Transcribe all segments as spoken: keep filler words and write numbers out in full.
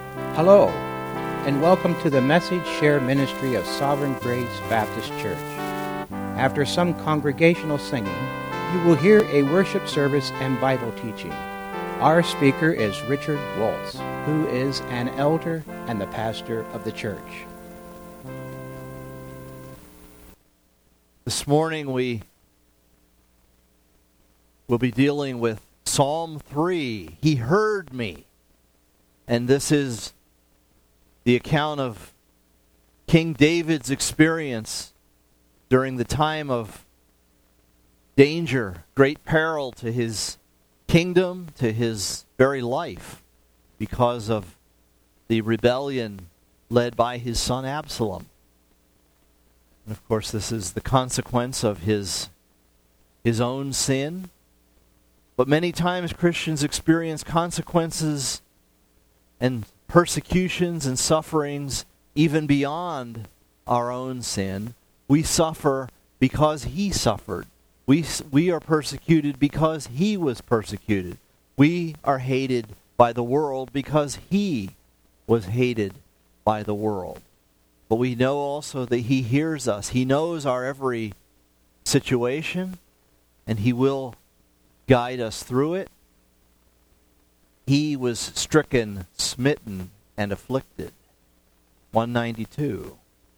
Hello, and welcome to the Message Share Ministry of Sovereign Grace Baptist Church. After some congregational singing, you will hear a worship service and Bible teaching. Our speaker is Richard Waltz, who is an elder and the pastor of the church. This morning we will be dealing with Psalm three. He heard me. And this is the account of King David's experience during the time of danger, great peril to his kingdom, to his very life, because of the rebellion led by his son Absalom. And of course, this is the consequence of his, his own sin. But many times Christians experience consequences and persecutions and sufferings even beyond our own sin. We suffer because he suffered. We, we are persecuted because he was persecuted. We are hated by the world because he was hated by the world. But we know also that he hears us. He knows our every situation, and he will guide us through it. He was stricken, smitten, and afflicted. one ninety-two.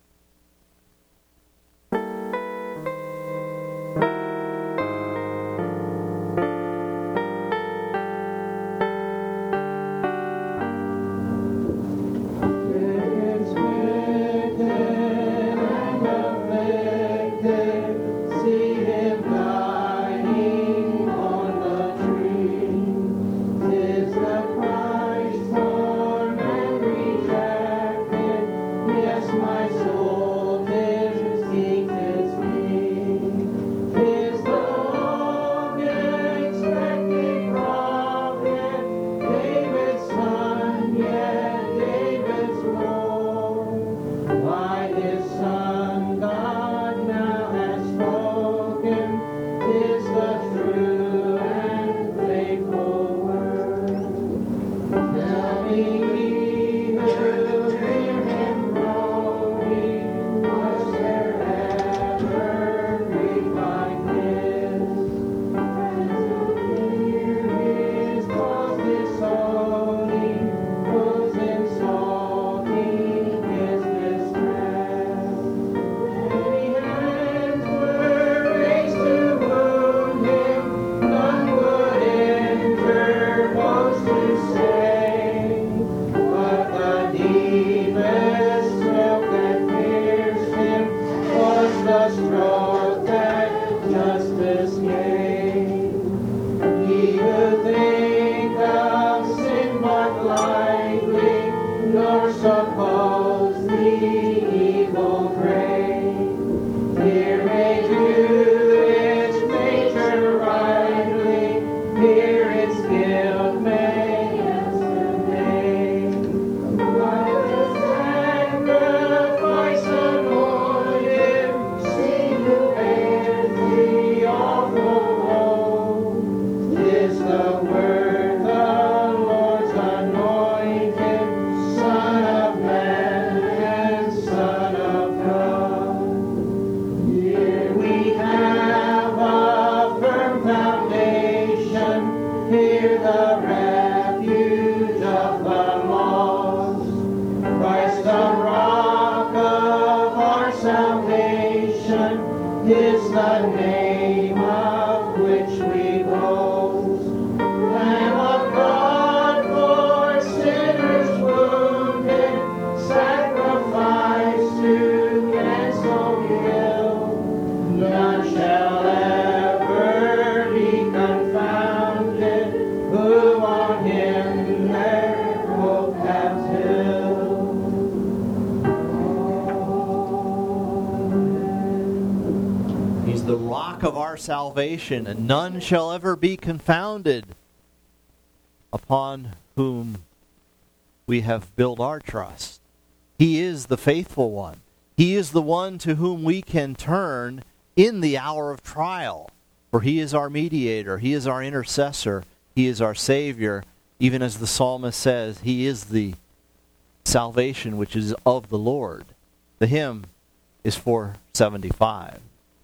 Of our salvation, and none shall ever be confounded, upon whom we have built our trust. He is the faithful one. He is the one to whom we can turn in the hour of trial, for he is our mediator, he is our intercessor, he is our Savior. Even as the psalmist says, he is the salvation which is of the Lord. The hymn is four seventy-five.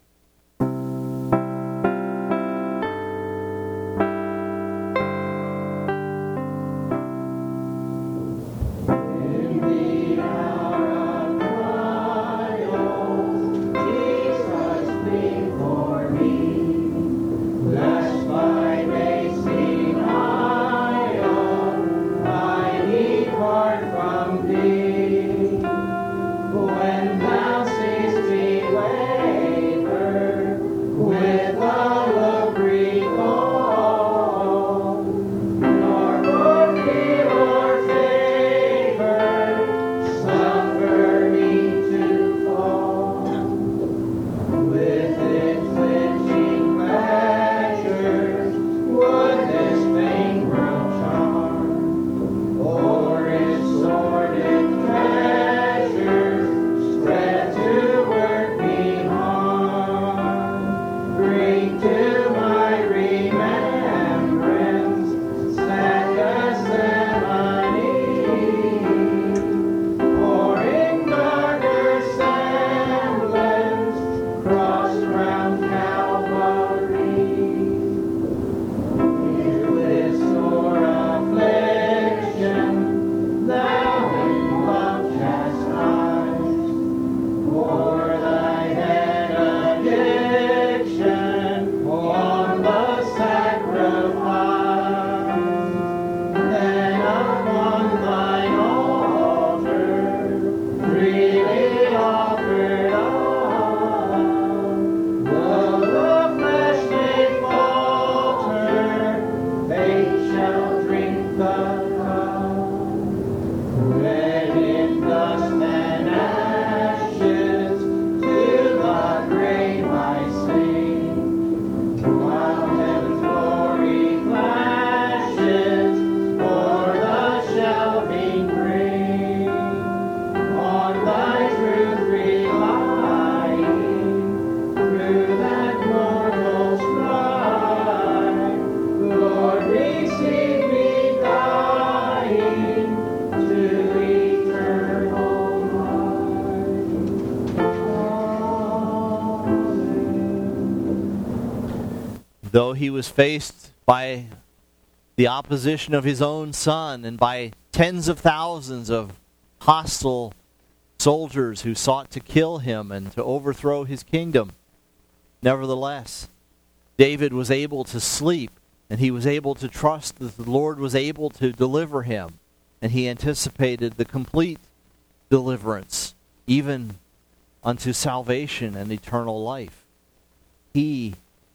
Though he was faced by the opposition of his own son and by tens of thousands of hostile soldiers who sought to kill him and to overthrow his kingdom, nevertheless, David was able to sleep, and he was able to trust that the Lord was able to deliver him, and he anticipated the complete deliverance, even unto salvation and eternal life. He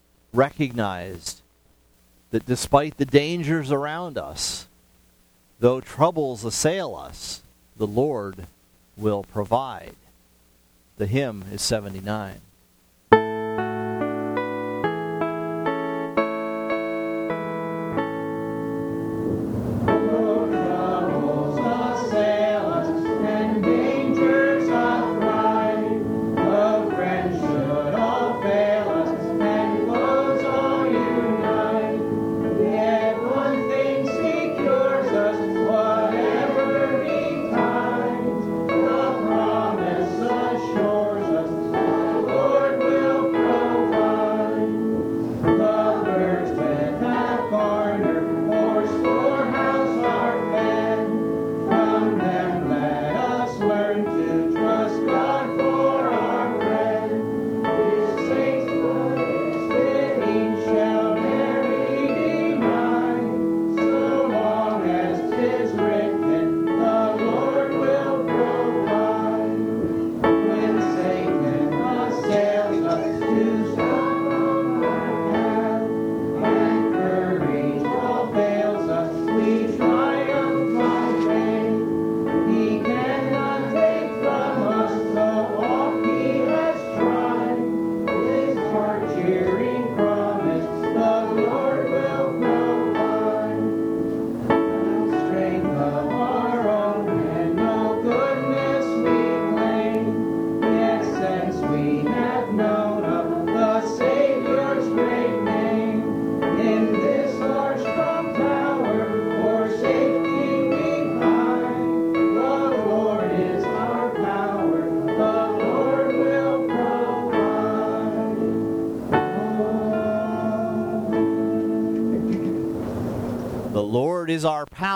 recognized that despite the dangers around us, though troubles assail us, the Lord will provide. The hymn is seventy-nine. Lord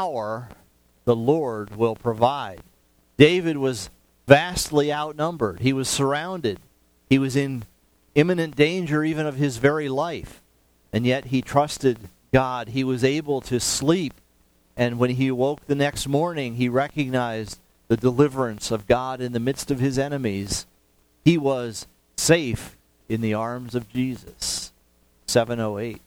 hour, the Lord will provide. David was vastly outnumbered. He was surrounded. He was in imminent danger even of his very life. And yet he trusted God. He was able to sleep. And when he awoke the next morning, he recognized the deliverance of God in the midst of his enemies. He was safe in the arms of Jesus. seven oh eight.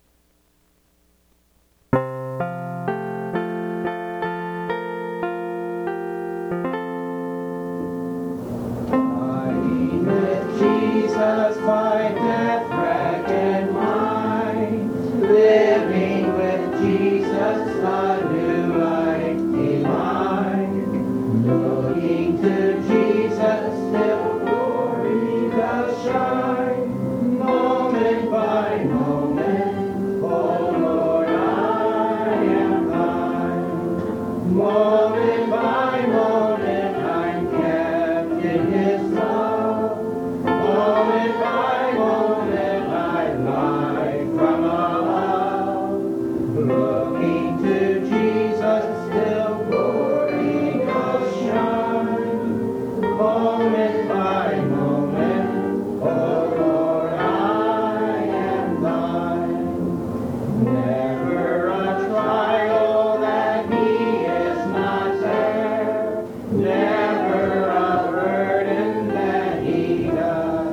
Jesus, my death, wreck, and mine, living with Jesus, a new life divine, looking to Jesus, till glory does shine, moment by moment, oh Lord, I am thine, moment by moment, I'm kept in His love. Moment by moment I lie from above, looking to Jesus till glory does shine. Moment by moment, oh Lord, I am thine. Never a trial that He is not there, never a burden that He does.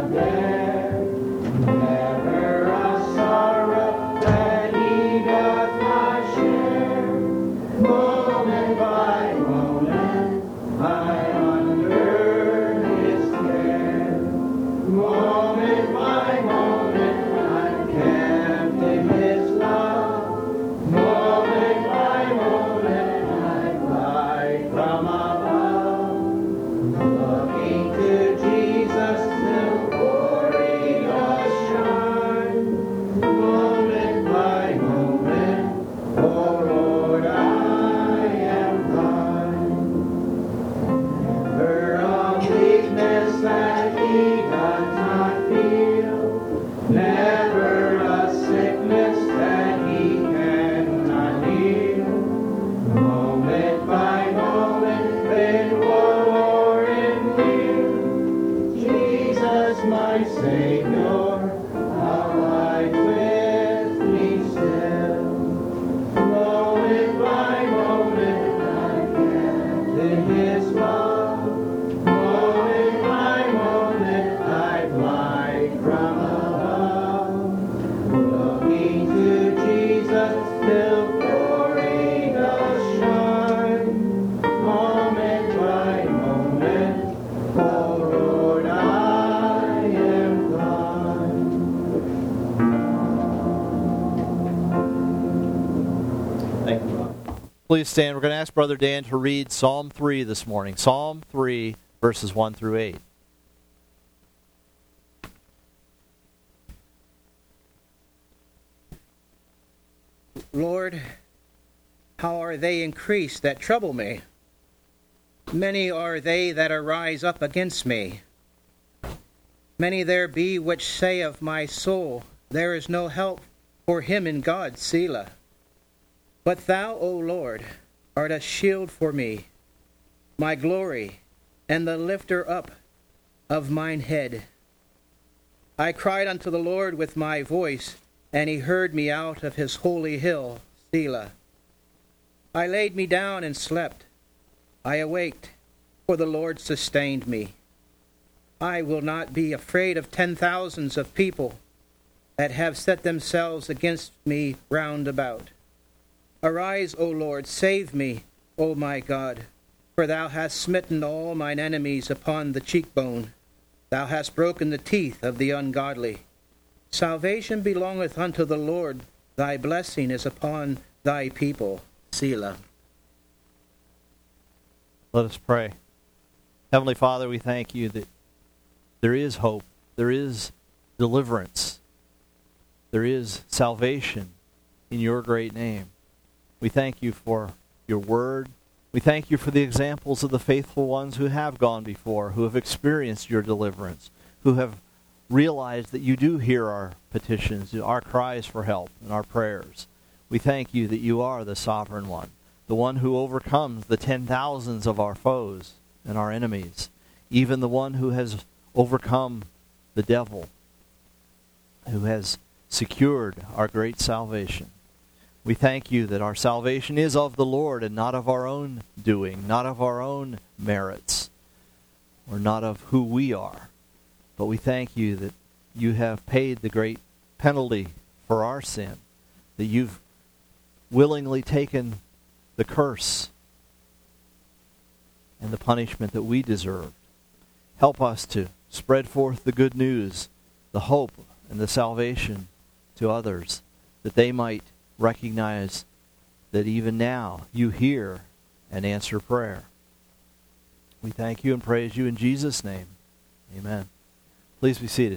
Never a sorrow that He doth not share. Moment by moment, I'm under His care. Moment by moment, I'm kept in His love. Moment by moment, I fly from above, looking to Jesus till glory does shine. Moment by moment, oh Lord, I am thine. Never a weakness that He does not feel, never a sickness that He cannot heal. Moment by moment, in woe or in weal, Jesus, my Savior, abide with me still. Moment by moment, I'm kept in His love. Moment by moment, I fly from above, looking to Jesus till glory does shine. Moment by moment, oh Lord, I am thine. Thank you. Please stand. We're going to ask Brother Dan to read Psalm three this morning. Psalm three, verses one through eight. Lord, how are they increased that trouble me? Many are they that arise up against me. Many there be which say of my soul, there is no help for him in God, Selah. But thou, O Lord, art a shield for me, my glory, and the lifter up of mine head. I cried unto the Lord with my voice, and he heard me out of his holy hill, Selah. I laid me down and slept. I awaked, for the Lord sustained me. I will not be afraid of ten thousands of people that have set themselves against me round about. Arise, O Lord, save me, O my God, for thou hast smitten all mine enemies upon the cheekbone. Thou hast broken the teeth of the ungodly. Salvation belongeth unto the Lord. Thy blessing is upon thy people. Selah. Let us pray. Heavenly Father, we thank you that there is hope, there is deliverance, there is salvation in your great name. We thank you for your word. We thank you for the examples of the faithful ones who have gone before, who have experienced your deliverance, who have realized that you do hear our petitions, our cries for help, and our prayers. We thank you that you are the sovereign one, the one who overcomes the ten thousands of our foes and our enemies, even the one who has overcome the devil, who has secured our great salvation. We thank you that our salvation is of the Lord and not of our own doing, not of our own merits, or not of who we are. But we thank you that you have paid the great penalty for our sin, that you've willingly taken the curse and the punishment that we deserved. Help us to spread forth the good news, the hope and the salvation to others, that they might recognize that even now you hear and answer prayer. We thank you and praise you in Jesus' name. Amen. Please be seated.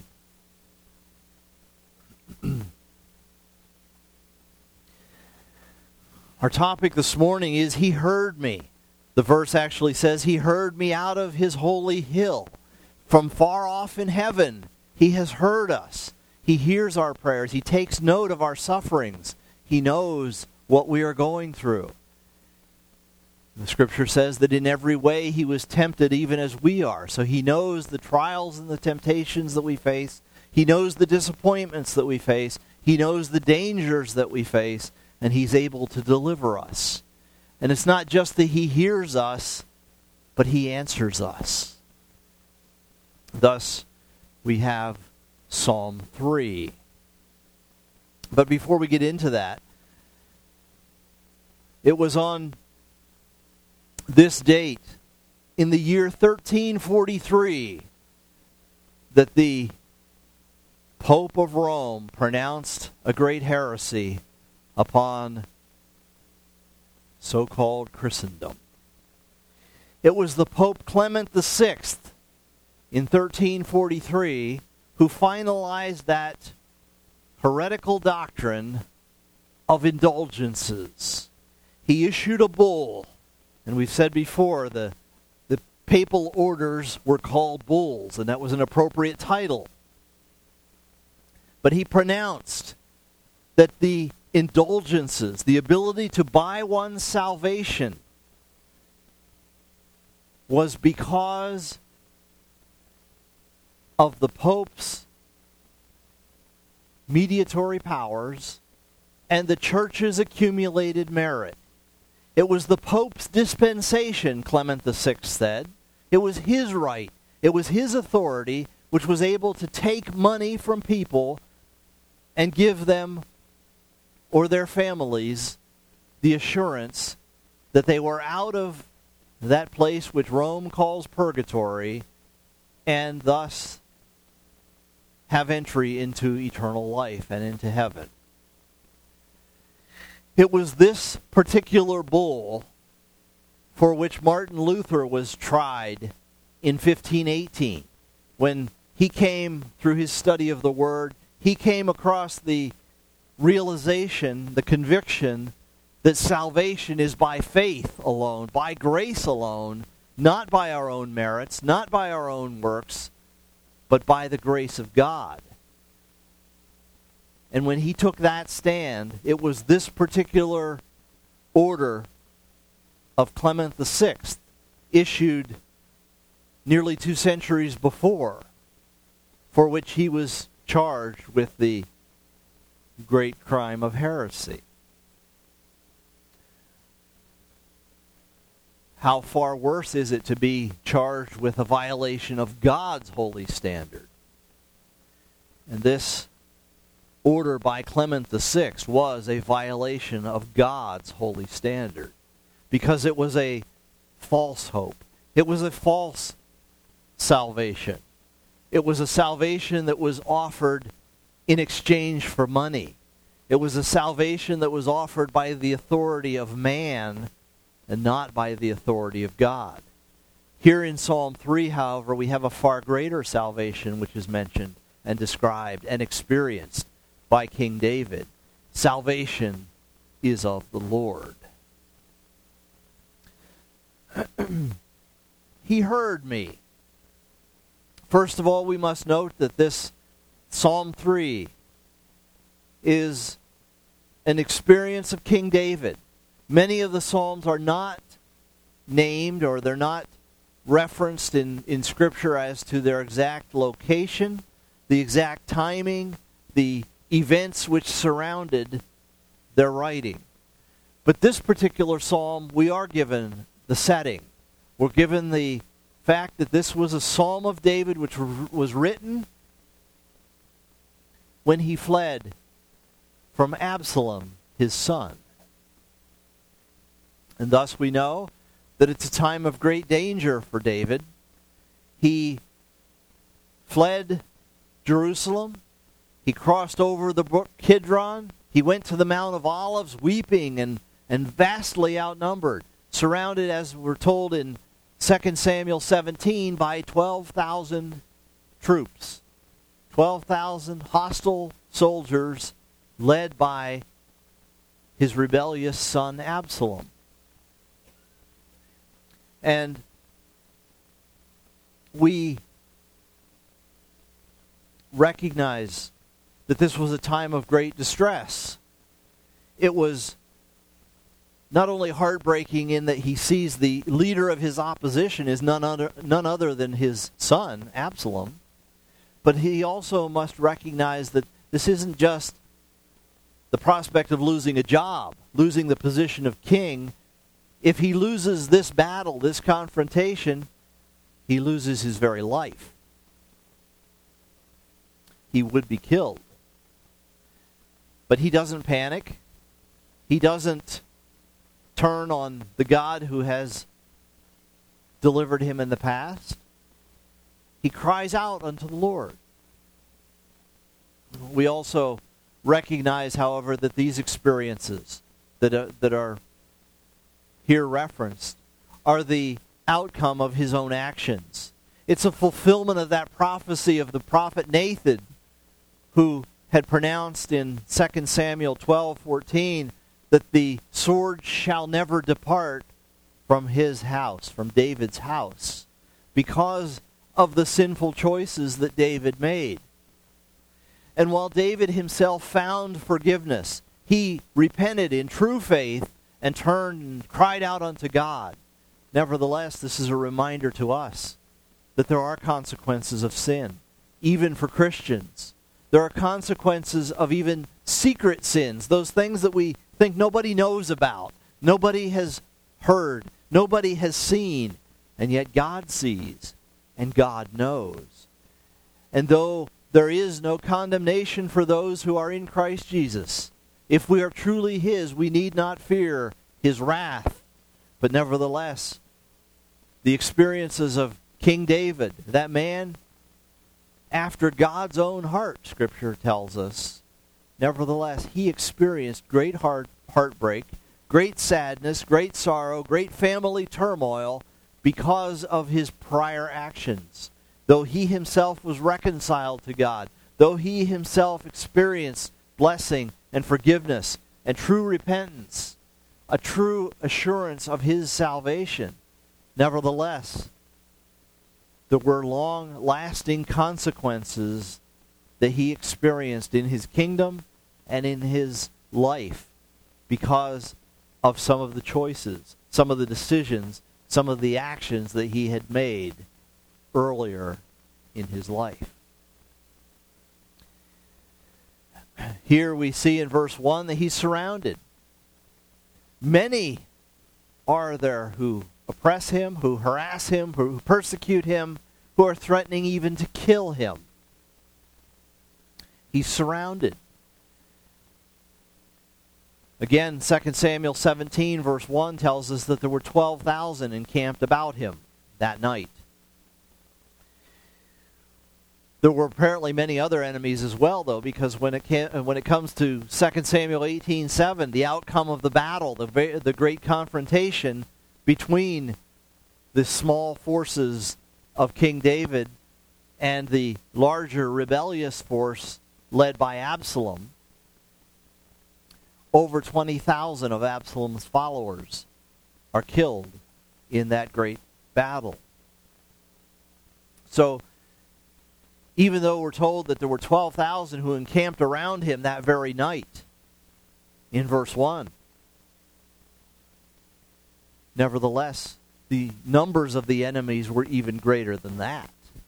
Our topic this morning is He heard me. The verse actually says He heard me out of His holy hill. From far off in heaven, He has heard us. He hears our prayers. He takes note of our sufferings. He knows what we are going through. The Scripture says that in every way He was tempted even as we are. So He knows the trials and the temptations that we face. He knows the disappointments that we face. He knows the dangers that we face. And He's able to deliver us. And it's not just that He hears us, but He answers us. Thus, we have Psalm three. But before we get into that, it was on this date in the year thirteen forty-three that the Pope of Rome pronounced a great heresy upon so-called Christendom. It was the Pope Clement the Sixth in thirteen forty-three who finalized that heretical doctrine of indulgences. He issued a bull, and we've said before the, the papal orders were called bulls, and that was an appropriate title. But he pronounced that the indulgences, the ability to buy one's salvation, was because of the Pope's mediatory powers and the Church's accumulated merit. It was the Pope's dispensation, Clement the Sixth said. It was his right. It was his authority which was able to take money from people and give them or their families the assurance that they were out of that place which Rome calls purgatory and thus have entry into eternal life and into heaven. It was this particular bull for which Martin Luther was tried in fifteen eighteen. When he came through his study of the Word, he came across the realization, the conviction that salvation is by faith alone, by grace alone, not by our own merits, not by our own works, but by the grace of God. And when he took that stand, it was this particular order of Clement the Sixth, issued nearly two centuries before, for which he was charged with the great crime of heresy. How far worse is it to be charged with a violation of God's holy standard? And this order by Clement the Sixth was a violation of God's holy standard, because it was a false hope. It was a false salvation. It was a salvation that was offered in exchange for money. It was a salvation that was offered by the authority of man and not by the authority of God. Here in Psalm three, however, we have a far greater salvation which is mentioned and described and experienced by King David. Salvation is of the Lord. He heard me. First of all, we must note that this Psalm three is an experience of King David. Many of the Psalms are not named, or they're not referenced in, in Scripture as to their exact location, the exact timing, the events which surrounded their writing. But this particular psalm, we are given the setting. We're given the fact that this was a psalm of David which was written when he fled from Absalom, his son. And thus we know that it's a time of great danger for David. He fled Jerusalem. He crossed over the brook Kidron. He went to the Mount of Olives weeping and, and vastly outnumbered, surrounded, as we're told in Second Samuel seventeen, by twelve thousand troops. twelve thousand hostile soldiers led by his rebellious son Absalom. And we recognize that this was a time of great distress. It was not only heartbreaking in that he sees the leader of his opposition is none other, none other than his son, Absalom, but he also must recognize that this isn't just the prospect of losing a job, losing the position of king. If he loses this battle, this confrontation, he loses his very life. He would be killed. But he doesn't panic. He doesn't turn on the God who has delivered him in the past. He cries out unto the Lord. We also recognize, however, that these experiences that are, that are here referenced are the outcome of his own actions. It's a fulfillment of that prophecy of the prophet Nathan, who had pronounced in Second Samuel twelve fourteen that the sword shall never depart from his house, from David's house, because of the sinful choices that David made. And while David himself found forgiveness, he repented in true faith and turned and cried out unto God. Nevertheless, this is a reminder to us that there are consequences of sin, even for Christians. There are consequences of even secret sins, those things that we think nobody knows about, nobody has heard, nobody has seen, and yet God sees and God knows. And though there is no condemnation for those who are in Christ Jesus, if we are truly his, we need not fear his wrath. But nevertheless, the experiences of King David, that man after God's own heart, Scripture tells us, nevertheless, he experienced great heart, heartbreak, great sadness, great sorrow, great family turmoil because of his prior actions. Though he himself was reconciled to God, though he himself experienced blessing and forgiveness and true repentance, a true assurance of his salvation, nevertheless, there were long-lasting consequences that he experienced in his kingdom and in his life because of some of the choices, some of the decisions, some of the actions that he had made earlier in his life. Here we see in verse one that he's surrounded. Many are there who oppress him, who harass him, who persecute him, who are threatening even to kill him. He's surrounded. Again, Second Samuel seventeen, verse one tells us that there were twelve thousand encamped about him that night. There were apparently many other enemies as well, though, because when it can, when it comes to Second Samuel eighteen seven, the outcome of the battle, the, the great confrontation between the small forces of King David and the larger rebellious force led by Absalom, over twenty thousand of Absalom's followers are killed in that great battle. So, even though we're told that there were twelve thousand who encamped around him that very night, in verse one. Nevertheless, the numbers of the enemies were even greater than that.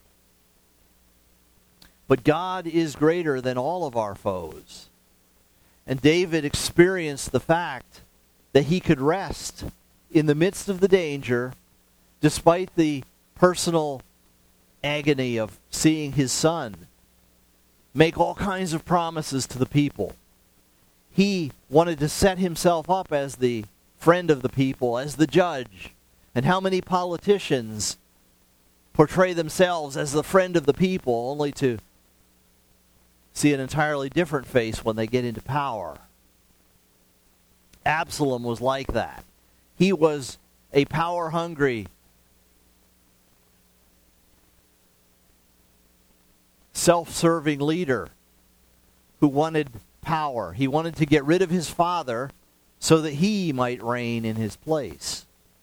But God is greater than all of our foes. And David experienced the fact that he could rest in the midst of the danger, despite the personal agony of seeing his son make all kinds of promises to the people. He wanted to set himself up as the friend of the people, as the judge. And how many politicians portray themselves as the friend of the people, only to see an entirely different face when they get into power. Absalom was like that. He was a power-hungry, self-serving leader who wanted power. He wanted to get rid of his father so that he might reign in his place.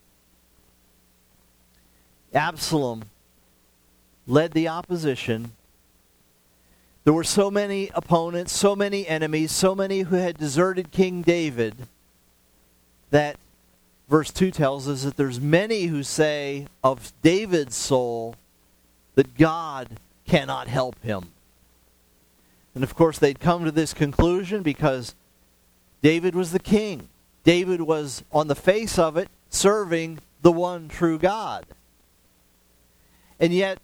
Absalom led the opposition. There were so many opponents, so many enemies, so many who had deserted King David that verse two tells us that there's many who say of David's soul that God cannot help him. And of course they'd come to this conclusion because David was the king. David was, on the face of it, serving the one true God. And yet,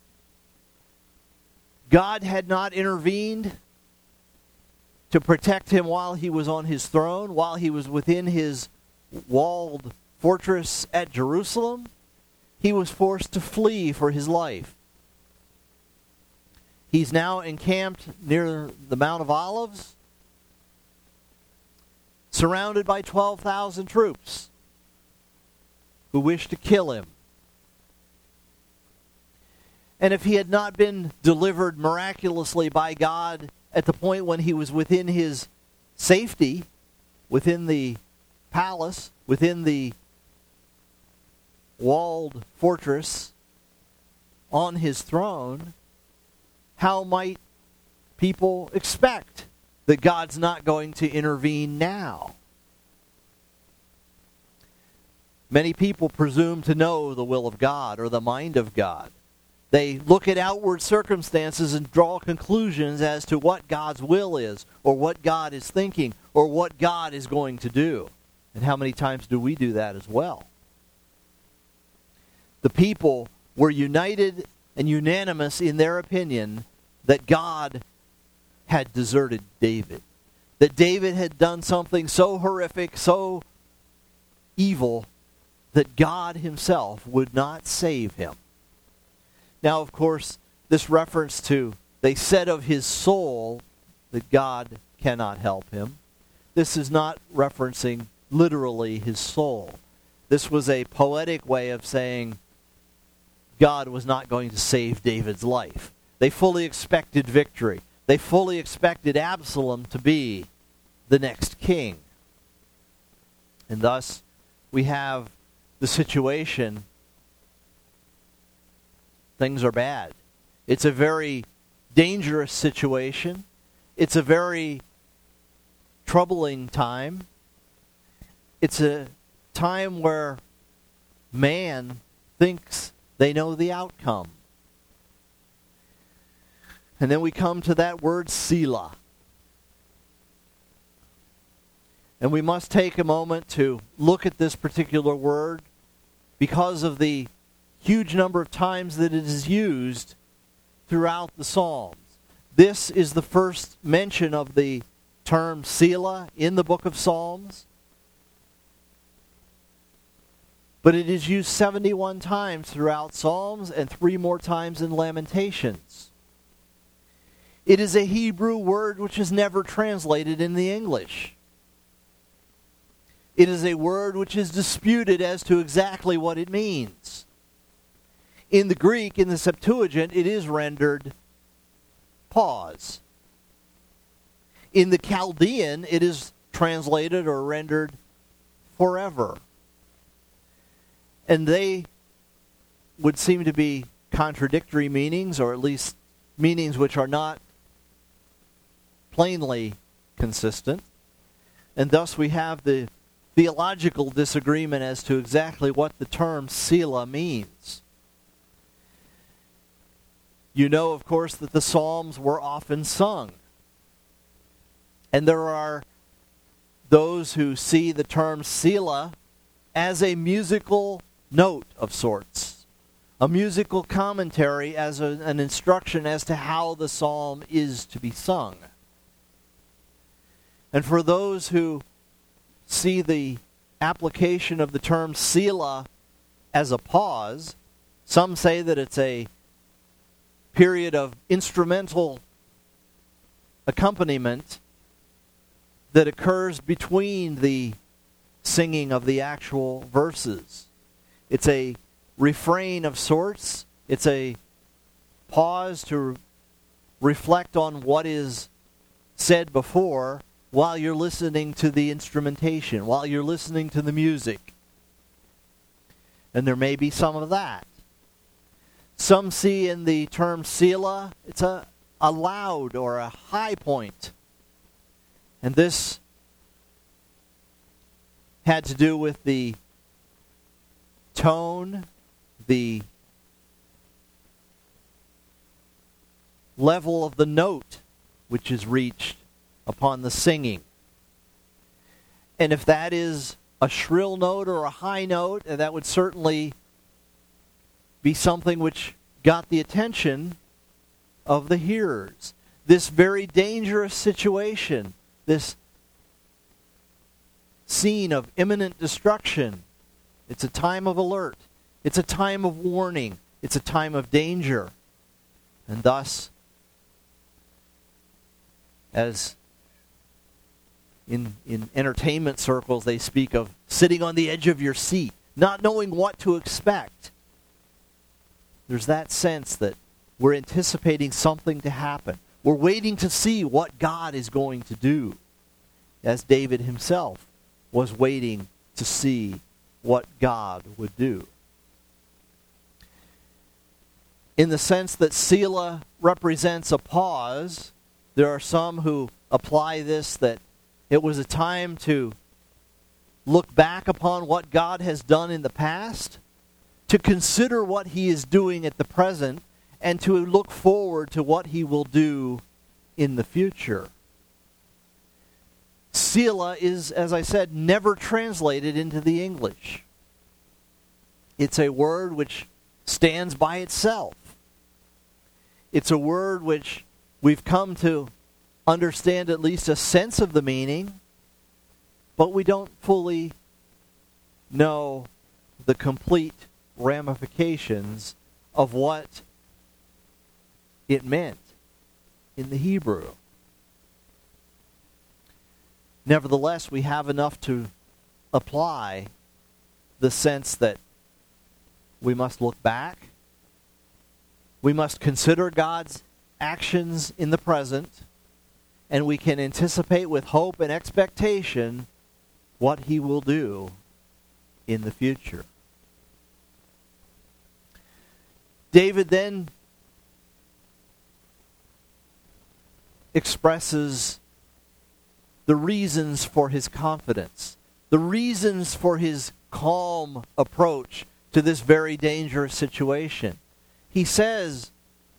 God had not intervened to protect him while he was on his throne, while he was within his walled fortress at Jerusalem. He was forced to flee for his life. He's now encamped near the Mount of Olives, surrounded by twelve thousand troops who wish to kill him. And if he had not been delivered miraculously by God at the point when he was within his safety, within the palace, within the walled fortress, on his throne, how might people expect that God's not going to intervene now? Many people presume to know the will of God or the mind of God. They look at outward circumstances and draw conclusions as to what God's will is, or what God is thinking, or what God is going to do. And how many times do we do that as well? The people were united and unanimous in their opinion that God had deserted David. That David had done something so horrific, so evil, that God himself would not save him. Now, of course, this reference to, they said of his soul that God cannot help him. This is not referencing literally his soul. This was a poetic way of saying God was not going to save David's life. They fully expected victory. They fully expected Absalom to be the next king. And thus, we have the situation. Things are bad. It's a very dangerous situation. It's a very troubling time. It's a time where man thinks they know the outcome. And then we come to that word Selah. And we must take a moment to look at this particular word because of the huge number of times that it is used throughout the Psalms. This is the first mention of the term Selah in the book of Psalms. But it is used seventy-one times throughout Psalms and three more times in Lamentations. It is a Hebrew word which is never translated in the English. It is a word which is disputed as to exactly what it means. In the Greek, in the Septuagint, it is rendered pause. In the Chaldean, it is translated or rendered forever. And they would seem to be contradictory meanings, or at least meanings which are not plainly consistent. And thus we have the theological disagreement as to exactly what the term Selah means. You know, of course, that the Psalms were often sung. And there are those who see the term Selah as a musical note of sorts, a musical commentary as a, an instruction as to how the psalm is to be sung. And for those who see the application of the term Selah as a pause, some say that it's a period of instrumental accompaniment that occurs between the singing of the actual verses. It's a refrain of sorts. It's a pause to reflect on what is said before while you're listening to the instrumentation, while you're listening to the music. And there may be some of that. Some see in the term Selah, it's a, a loud or a high point. And this had to do with the tone, the level of the note which is reached upon the singing. And if that is a shrill note or a high note, that would certainly be something which got the attention of the hearers. This very dangerous situation, this scene of imminent destruction, it's a time of alert. It's a time of warning. It's a time of danger. And thus, as in, in entertainment circles they speak of sitting on the edge of your seat, not knowing what to expect. There's that sense that we're anticipating something to happen. We're waiting to see what God is going to do, as David himself was waiting to see what God would do. In the sense that Selah represents a pause, there are some who apply this that it was a time to look back upon what God has done in the past, to consider what he is doing at the present, and to look forward to what he will do in the future. Selah is, as I said, never translated into the English. It's a word which stands by itself. It's a word which we've come to understand at least a sense of the meaning, but we don't fully know the complete ramifications of what it meant in the Hebrew. Nevertheless, we have enough to apply the sense that we must look back. We must consider God's actions in the present, and we can anticipate with hope and expectation what he will do in the future. David then expresses the reasons for his confidence, the reasons for his calm approach to this very dangerous situation. He says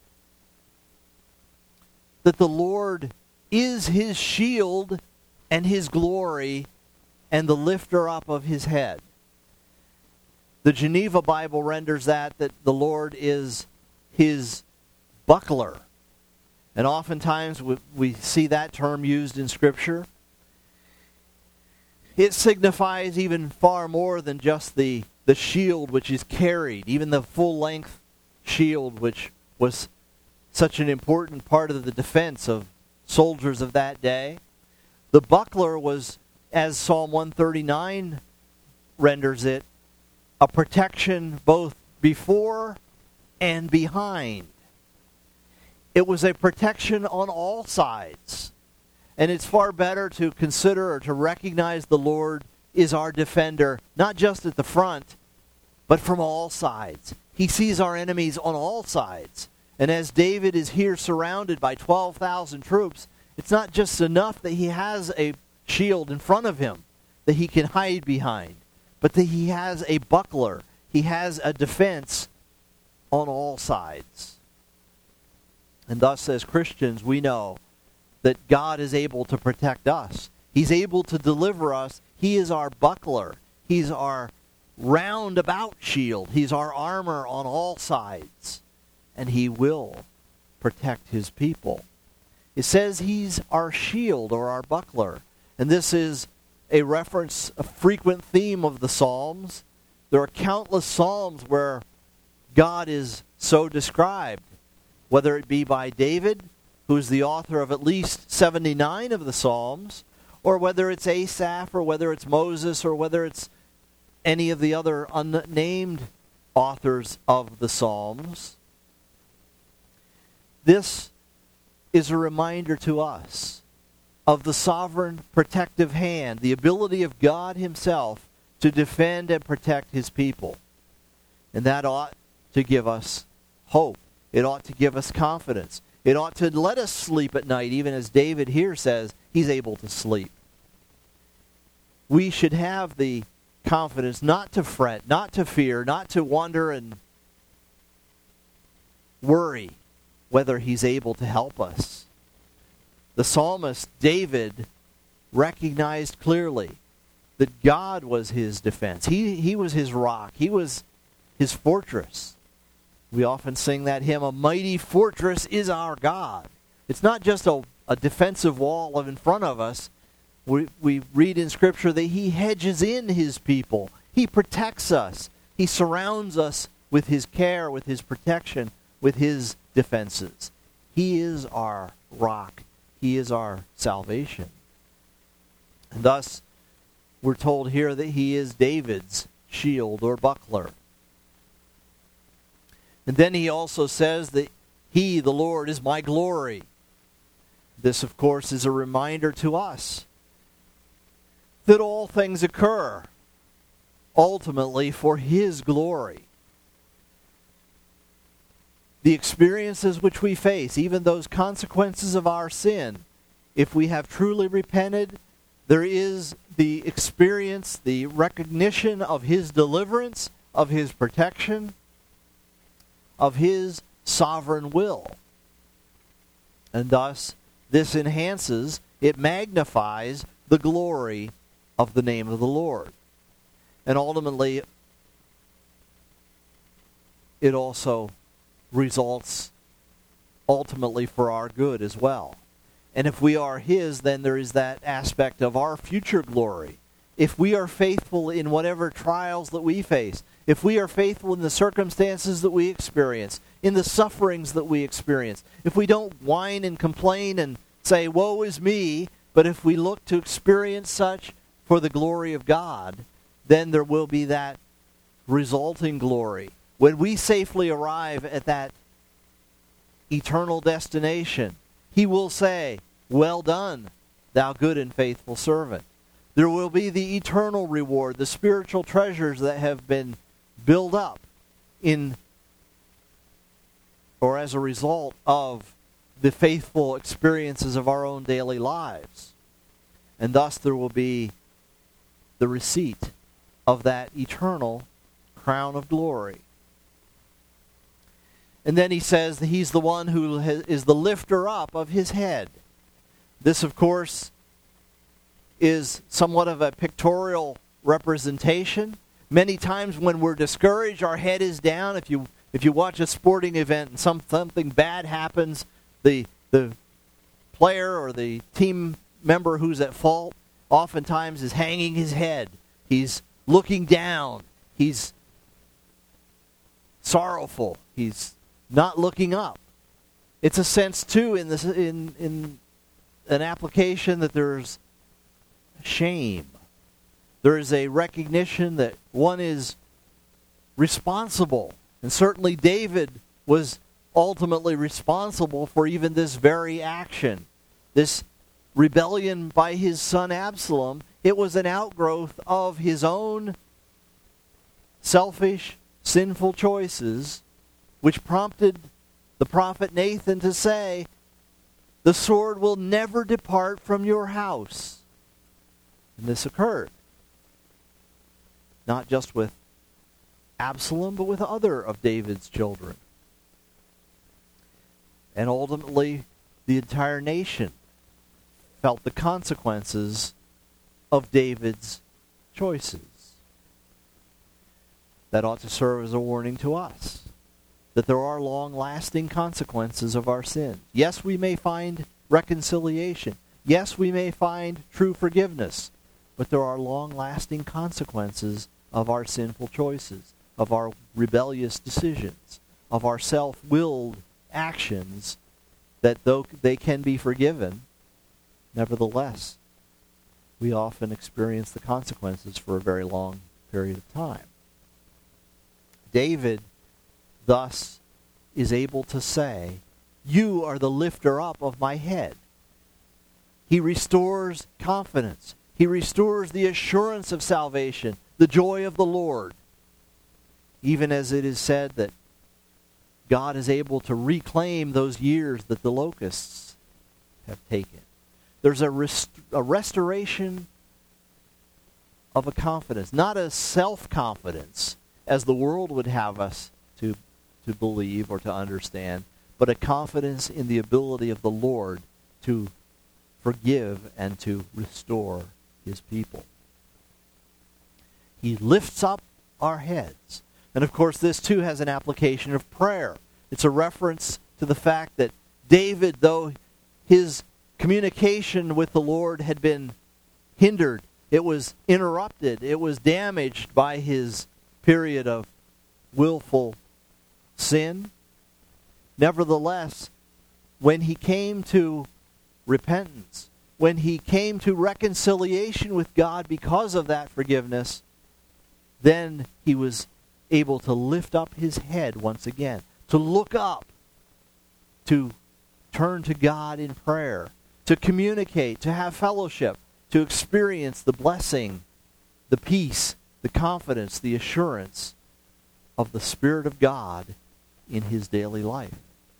that the Lord is his shield and his glory and the lifter up of his head. The Geneva Bible renders that that the Lord is his buckler. And oftentimes we, we see that term used in Scripture. It signifies even far more than just the, the shield which is carried, even the full-length shield which was such an important part of the defense of soldiers of that day. The buckler was, as Psalm one thirty-nine renders it, a protection both before and behind. It was a protection on all sides. And it's far better to consider or to recognize the Lord is our defender, not just at the front, but from all sides. He sees our enemies on all sides. And as David is here surrounded by twelve thousand troops, it's not just enough that he has a, shield in front of him that he can hide behind, but that he has a buckler. He has a defense on all sides. And thus, as Christians, we know that God is able to protect us. He's able to deliver us. He is our buckler. He's our roundabout shield. He's our armor on all sides. And he will protect his people. It says he's our shield or our buckler. And this is a reference, a frequent theme of the Psalms. There are countless Psalms where God is so described, whether it be by David, who is the author of at least seventy-nine of the Psalms, or whether it's Asaph, or whether it's Moses, or whether it's any of the other unnamed authors of the Psalms. This is a reminder to us of the sovereign protective hand, the ability of God himself to defend and protect his people. And that ought to give us hope. It ought to give us confidence. It ought to let us sleep at night, even as David here says he's able to sleep. We should have the confidence not to fret, not to fear, not to wonder and worry whether he's able to help us. The psalmist David recognized clearly that God was his defense. He, he was his rock. He was his fortress. We often sing that hymn, "A mighty fortress is our God." It's not just a, a defensive wall in front of us. We, we read in Scripture that he hedges in his people. He protects us. He surrounds us with his care, with his protection, with his defenses. He is our rock. He is our salvation. And thus, we're told here that he is David's shield or buckler. And then he also says that he, the Lord, is my glory. This, of course, is a reminder to us that all things occur ultimately for his glory. The experiences which we face, even those consequences of our sin, if we have truly repented, there is the experience, the recognition of his deliverance, of his protection, of his sovereign will. And thus, this enhances, it magnifies the glory of the name of the Lord. And ultimately, it also results ultimately for our good as well. And if we are his, then there is that aspect of our future glory. If we are faithful in whatever trials that we face, if we are faithful in the circumstances that we experience, in the sufferings that we experience, if we don't whine and complain and say, "Woe is me," but if we look to experience such for the glory of God, then there will be that resulting glory. When we safely arrive at that eternal destination, he will say, "Well done, thou good and faithful servant." There will be the eternal reward, the spiritual treasures that have been built up in or as a result of the faithful experiences of our own daily lives. And thus there will be the receipt of that eternal crown of glory. And then he says that he's the one who is the lifter up of his head. This, of course, is somewhat of a pictorial representation. Many times when we're discouraged, our head is down. If you if you watch a sporting event and some, something bad happens, the the player or the team member who's at fault oftentimes is hanging his head. He's looking down. He's sorrowful. He's not looking up. It's a sense too in this in in an application that there's shame. There is a recognition that one is responsible. And certainly David was ultimately responsible for even this very action. This rebellion by his son Absalom, it was an outgrowth of his own selfish, sinful choices, which prompted the prophet Nathan to say, "The sword will never depart from your house." And this occurred. Not just with Absalom, but with other of David's children. And ultimately, the entire nation felt the consequences of David's choices. That ought to serve as a warning to us, that there are long-lasting consequences of our sin. Yes, we may find reconciliation. Yes, we may find true forgiveness, but there are long-lasting consequences of our sinful choices, of our rebellious decisions, of our self-willed actions, that though they can be forgiven, nevertheless, we often experience the consequences for a very long period of time. David, thus, is able to say, "You are the lifter up of my head." He restores confidence. He restores the assurance of salvation, the joy of the Lord. Even as it is said that God is able to reclaim those years that the locusts have taken. There's a, rest- a restoration of a confidence, not a self-confidence, as the world would have us to, to believe or to understand, but a confidence in the ability of the Lord to forgive and to restore his people. He lifts up our heads. And of course, this too has an application of prayer. It's a reference to the fact that David, though his communication with the Lord had been hindered, it was interrupted, it was damaged by his period of willful sin. Nevertheless, when he came to repentance, when he came to reconciliation with God because of that forgiveness, then he was able to lift up his head once again, to look up, to turn to God in prayer, to communicate, to have fellowship, to experience the blessing, the peace, the confidence, the assurance of the Spirit of God in his daily life.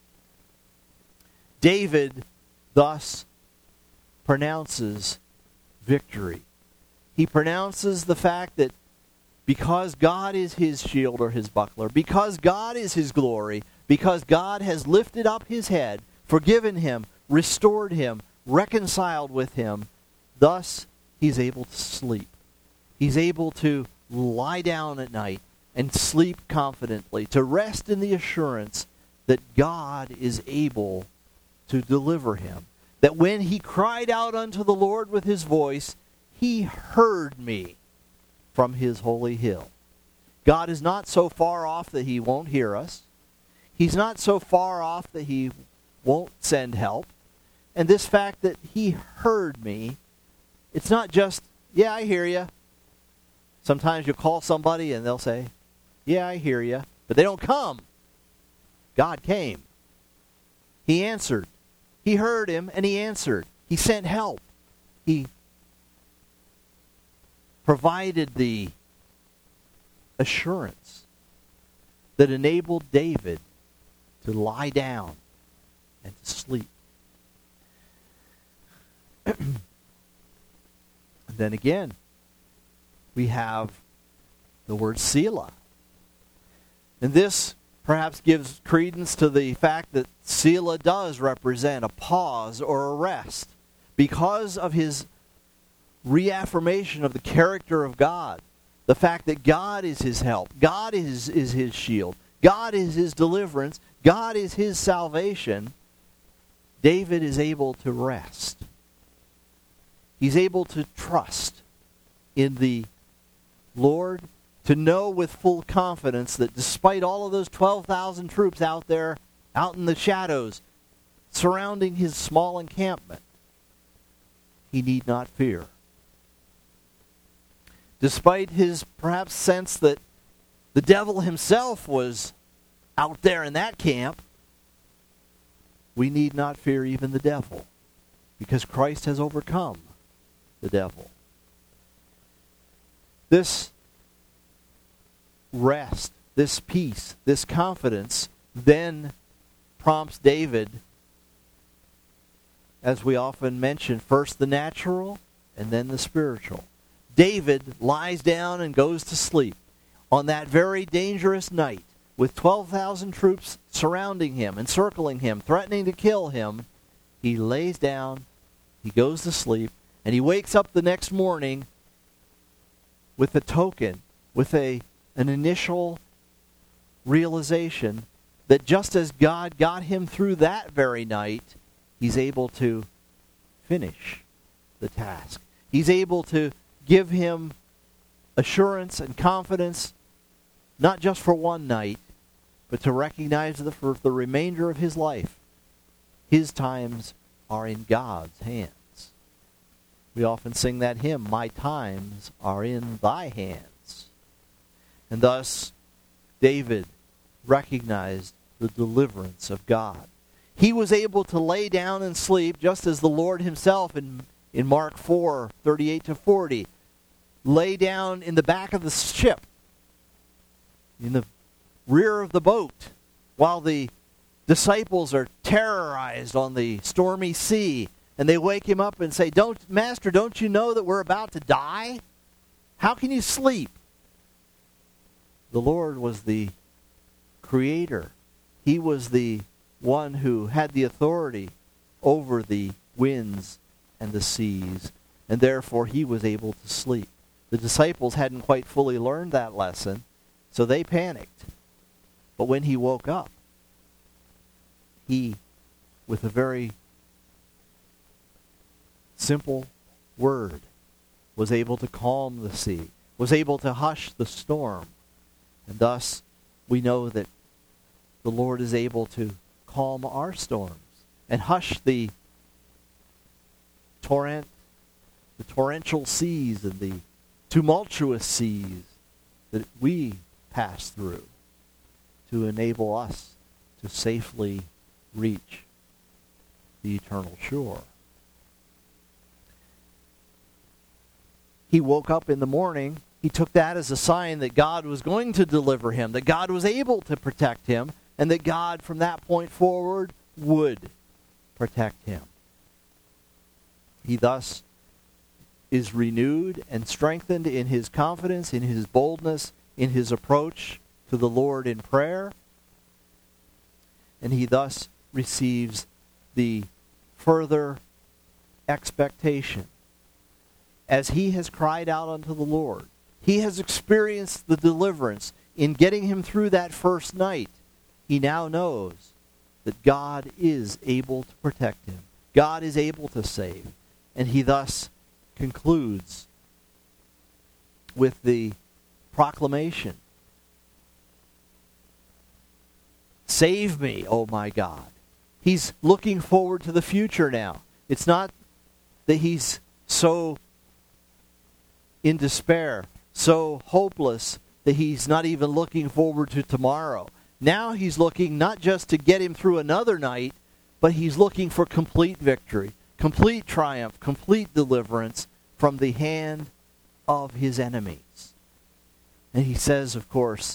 David thus pronounces victory. He pronounces the fact that because God is his shield or his buckler, because God is his glory, because God has lifted up his head, forgiven him, restored him, reconciled with him, thus he's able to sleep. He's able to lie down at night and sleep confidently, to rest in the assurance that God is able to deliver him. That when he cried out unto the Lord with his voice, he heard me from his holy hill. God is not so far off that he won't hear us. He's not so far off that he won't send help. And this fact that he heard me, it's not just, yeah, I hear you. Sometimes you call somebody and they'll say, yeah, I hear you. But they don't come. God came. He answered. He heard him and he answered. He sent help. He provided the assurance that enabled David to lie down and to sleep. And then again, we have the word Selah. And this perhaps gives credence to the fact that Selah does represent a pause or a rest because of his reaffirmation of the character of God. The fact that God is his help. God is, is his shield. God is his deliverance. God is his salvation. David is able to rest. He's able to trust in the Lord, to know with full confidence that despite all of those twelve thousand troops out there, out in the shadows, surrounding his small encampment, he need not fear. Despite his perhaps sense that the devil himself was out there in that camp, we need not fear even the devil, because Christ has overcome the devil. This rest, this peace, this confidence then prompts David, as we often mention, first the natural and then the spiritual. David lies down and goes to sleep on that very dangerous night with twelve thousand troops surrounding him, encircling him, threatening to kill him. He lays down, he goes to sleep, and he wakes up the next morning with a token, with a an initial realization that just as God got him through that very night, he's able to finish the task. He's able to give him assurance and confidence, not just for one night, but to recognize that for the remainder of his life, his times are in God's hands. We often sing that hymn, "My times are in thy hands." And thus, David recognized the deliverance of God. He was able to lay down and sleep just as the Lord himself in, in Mark four, thirty-eight to forty, lay down in the back of the ship, in the rear of the boat, while the disciples are terrorized on the stormy sea, and they wake him up and say, "Don't, Master, don't you know that we're about to die? How can you sleep?" The Lord was the creator. He was the one who had the authority over the winds and the seas, and therefore he was able to sleep. The disciples hadn't quite fully learned that lesson, so they panicked. But when he woke up, he, with a very simple word, was able to calm the sea, was able to hush the storm. And thus, we know that the Lord is able to calm our storms and hush the torrent, the torrential seas and the tumultuous seas that we pass through, to enable us to safely reach the eternal shore. He woke up in the morning. He took that as a sign that God was going to deliver him, that God was able to protect him, and that God from that point forward would protect him. He thus is renewed and strengthened in his confidence, in his boldness, in his approach to the Lord in prayer. And he thus receives the further expectation. As he has cried out unto the Lord, he has experienced the deliverance in getting him through that first night. He now knows that God is able to protect him. God is able to save. And he thus concludes with the proclamation, "Save me, O my God." He's looking forward to the future now. It's not that he's so in despair, so hopeless that he's not even looking forward to tomorrow. Now he's looking not just to get him through another night, but he's looking for complete victory, complete triumph, complete deliverance from the hand of his enemies. And he says, of course,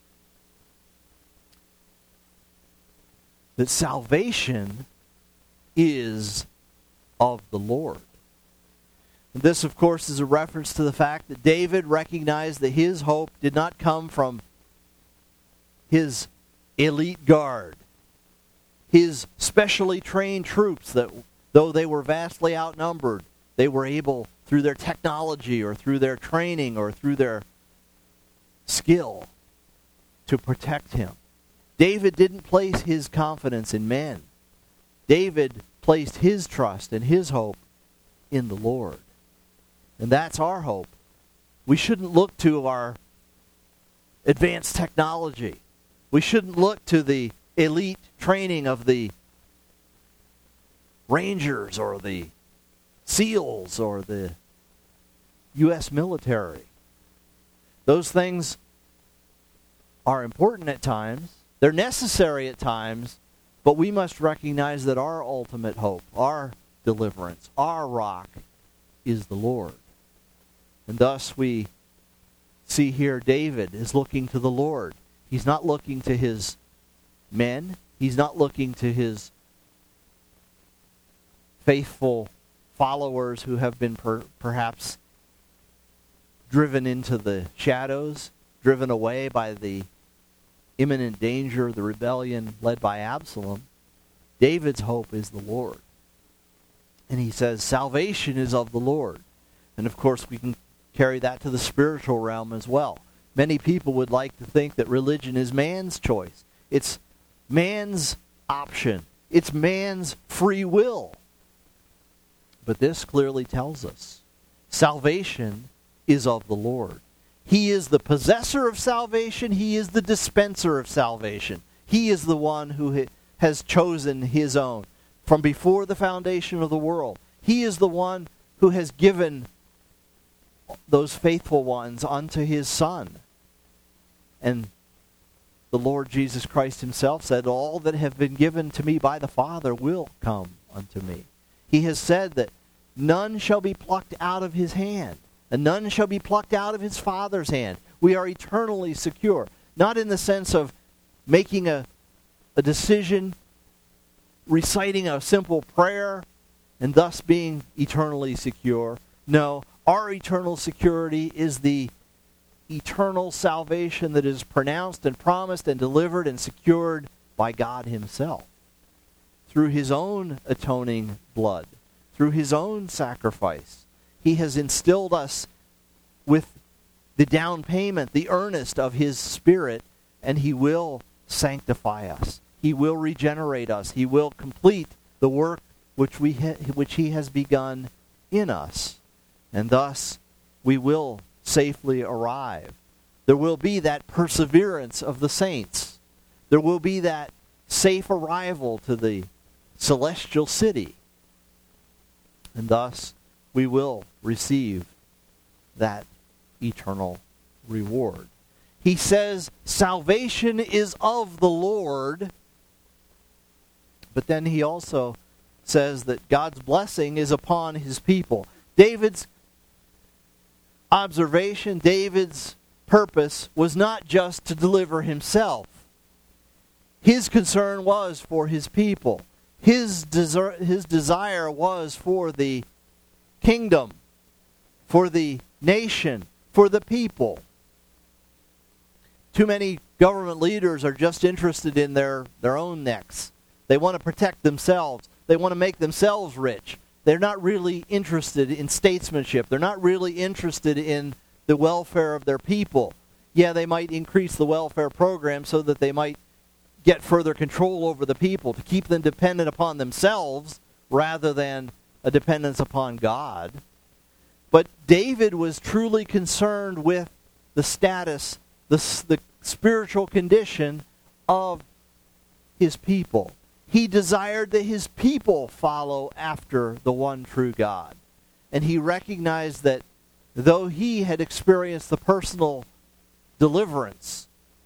that salvation is of the Lord. And this, of course, is a reference to the fact that David recognized that his hope did not come from his elite guard, his specially trained troops that, though they were vastly outnumbered, they were able, through their technology or through their training or through their skill, to protect him. David didn't place his confidence in men. David placed his trust and his hope in the Lord. And that's our hope. We shouldn't look to our advanced technology. We shouldn't look to the elite training of the Rangers or the SEALs or the U S military. Those things are important at times. They're necessary at times, but we must recognize that our ultimate hope, our deliverance, our rock is the Lord. And thus we see here David is looking to the Lord. He's not looking to his men. He's not looking to his faithful followers who have been per, perhaps driven into the shadows, driven away by the imminent danger of the rebellion led by Absalom. David's hope is the Lord. And he says, salvation is of the Lord. And of course, we can carry that to the spiritual realm as well. Many people would like to think that religion is man's choice. It's man's option. It's man's free will. But this clearly tells us salvation is of the Lord. He is the possessor of salvation. He is the dispenser of salvation. He is the one who ha- has chosen his own from before the foundation of the world. He is the one who has given those faithful ones unto his Son. And the Lord Jesus Christ himself said, all that have been given to me by the Father will come unto me. He has said that none shall be plucked out of his hand, and none shall be plucked out of his Father's hand. We are eternally secure. Not in the sense of making a, a decision, reciting a simple prayer, and thus being eternally secure. No, our eternal security is the eternal salvation that is pronounced and promised and delivered and secured by God himself through his own atoning blood, through his own sacrifice. He has instilled us with the down payment, the earnest of his Spirit, and he will sanctify us. He will regenerate us. He will complete the work which we ha- which he has begun in us. And thus we will safely arrive. There will be that perseverance of the saints. There will be that safe arrival to the celestial city. And thus we will receive that eternal reward. He says salvation is of the Lord, but then he also says that God's blessing is upon his people. David's observation, David's purpose was not just to deliver himself. His concern was for his people. His desire, his desire was for the kingdom, for the nation, for the people. Too many government leaders are just interested in their, their own necks. They want to protect themselves. They want to make themselves rich. They're not really interested in statesmanship. They're not really interested in the welfare of their people. Yeah, they might increase the welfare program so that they might get further control over the people, to keep them dependent upon themselves rather than a dependence upon God. But David was truly concerned with the status, the, the spiritual condition of his people. He desired that his people follow after the one true God. And he recognized that though he had experienced the personal deliverance,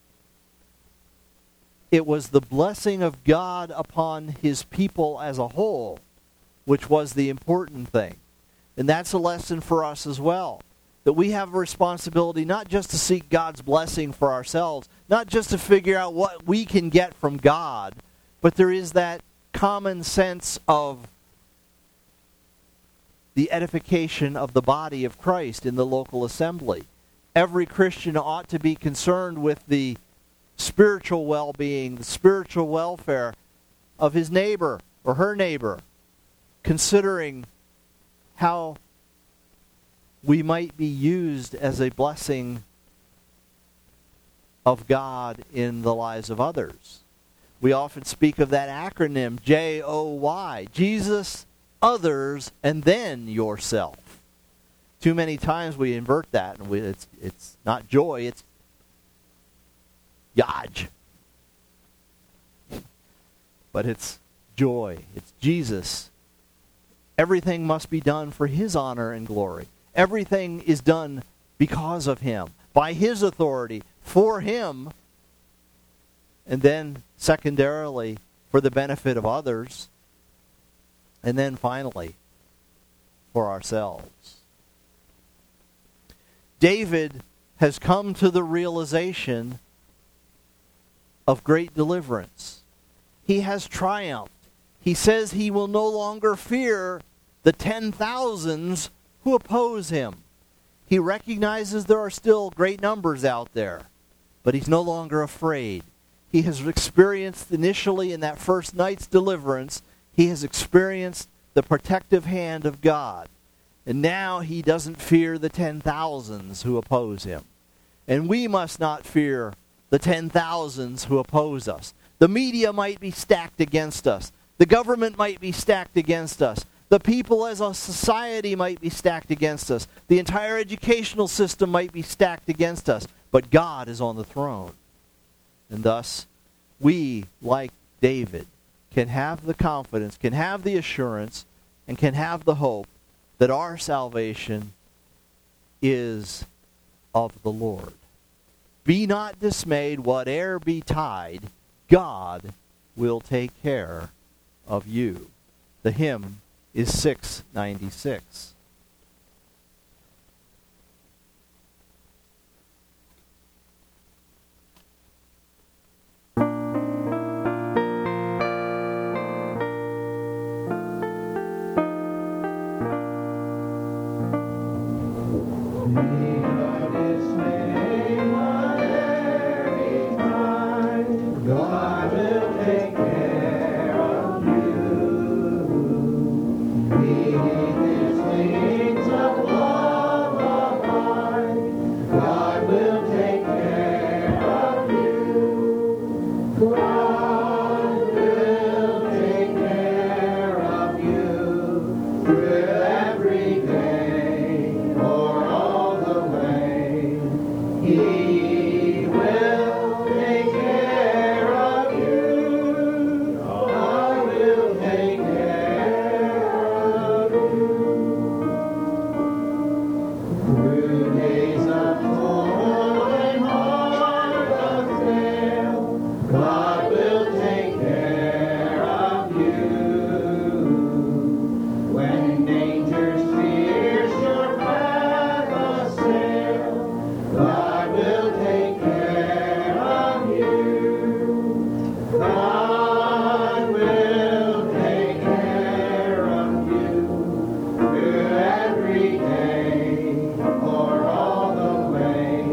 it was the blessing of God upon his people as a whole which was the important thing. And that's a lesson for us as well. That we have a responsibility not just to seek God's blessing for ourselves, not just to figure out what we can get from God, but there is that common sense of the edification of the body of Christ in the local assembly. Every Christian ought to be concerned with the spiritual well-being, the spiritual welfare of his neighbor or her neighbor, considering how we might be used as a blessing of God in the lives of others. We often speak of that acronym, J O Y, Jesus, others, and then yourself. Too many times we invert that, and we, it's it's not joy, it's Yaj. But it's joy. It's Jesus. Everything must be done for his honor and glory. Everything is done because of him, by his authority, for him, and then secondarily for the benefit of others, and then finally for ourselves. David has come to the realization of great deliverance. He has triumphed. He says he will no longer fear the ten thousands who oppose him. He recognizes there are still great numbers out there, but he's no longer afraid. He has experienced initially in that first night's deliverance, he has experienced the protective hand of God. And now he doesn't fear the ten thousands who oppose him. And we must not fear the ten thousands who oppose us. The media might be stacked against us. The government might be stacked against us. The people as a society might be stacked against us. The entire educational system might be stacked against us. But God is on the throne. And thus, we, like David, can have the confidence, can have the assurance, and can have the hope that our salvation is of the Lord. Be not dismayed, whate'er betide, God will take care of you. The hymn is six ninety-six. God will take care of you. Beneath His wings of love abide. God will take care of you. God will take care of you through every day or all the way. He will take care of you. God will take care of you. Through days of toil and hard of fail, God will take care of you. When danger's fears your path assail, God will take care of you. God will take care of you through every day or all the way.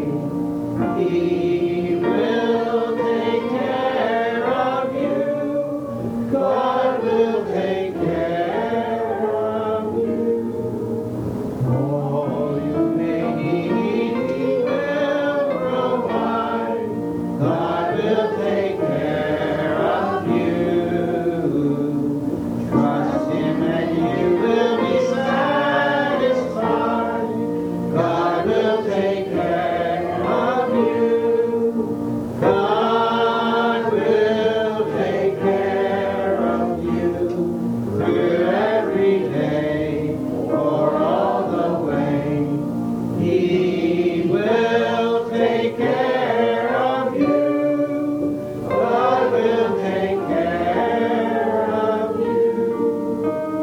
He will take care of you. God will take care of you. All you may need, He will provide. God will take care of you. Trust Him and you will be satisfied. God will take care of you. God will take care of you through every day or all the way. He will take care of you. God will take care of you.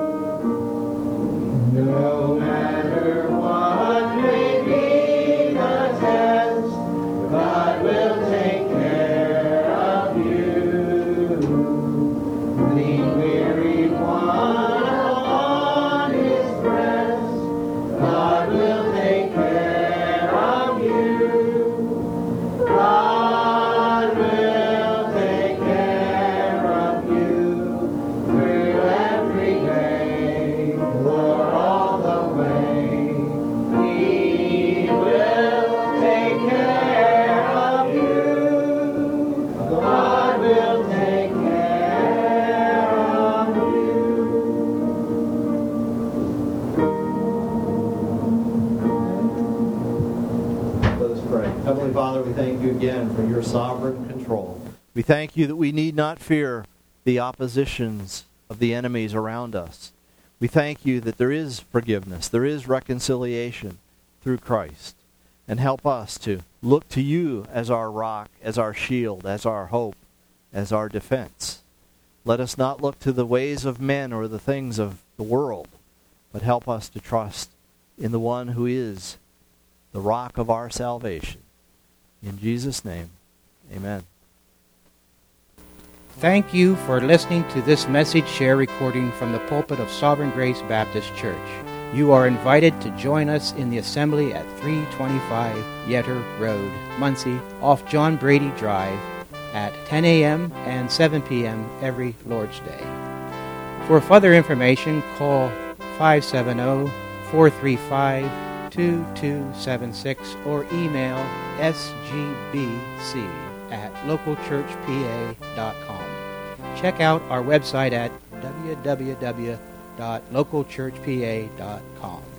No matter what may be the test, God will take care of you. Lean weary one upon His breast, God will take care of you. God will take care of you through every day or all the way. He will take care of you. God will take care of you. Let us pray. Heavenly Father, we thank you again for your sovereign control. We thank you that we need not fear the oppositions of the enemies around us. We thank you that there is forgiveness, there is reconciliation through Christ. And help us to look to you as our rock, as our shield, as our hope, as our defense. Let us not look to the ways of men or the things of the world, but help us to trust in the one who is the rock of our salvation. In Jesus' name, amen. Thank you for listening to this message share recording from the pulpit of Sovereign Grace Baptist Church. You are invited to join us in the assembly at three twenty-five Yetter Road, Muncie, off John Brady Drive, at ten a.m. and seven p.m. every Lord's Day. For further information, call five seven zero, four three five, two two seven six or email s g b c at local church p a dot com. Check out our website at w w w dot local church p a dot com.